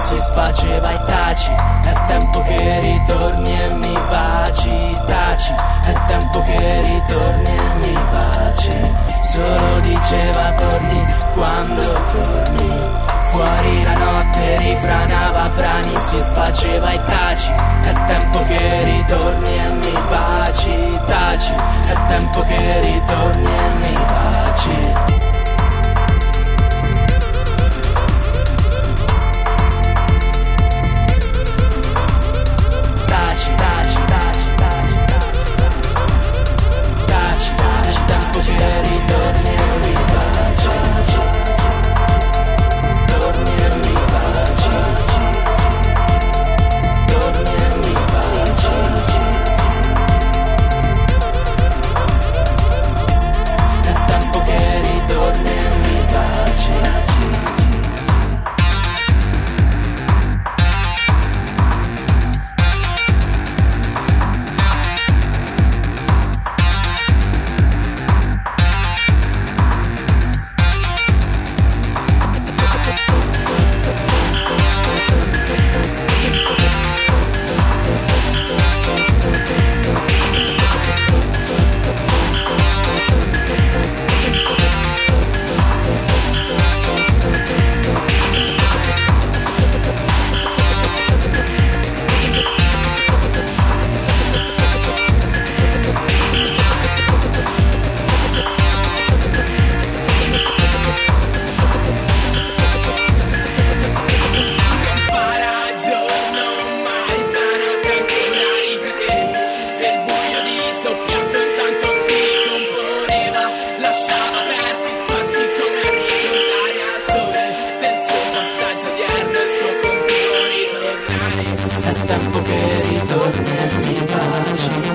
si sfaceva e taci. È tempo che ritorni e mi baci, taci. È tempo che ritorni e mi baci. Solo diceva torni quando torni. Fuori la notte rifranava brani, si sfaceva e taci. È tempo che ritorni e mi baci, taci. È tempo che ritorni e mi baci. È tempo che ritorni e mi baci.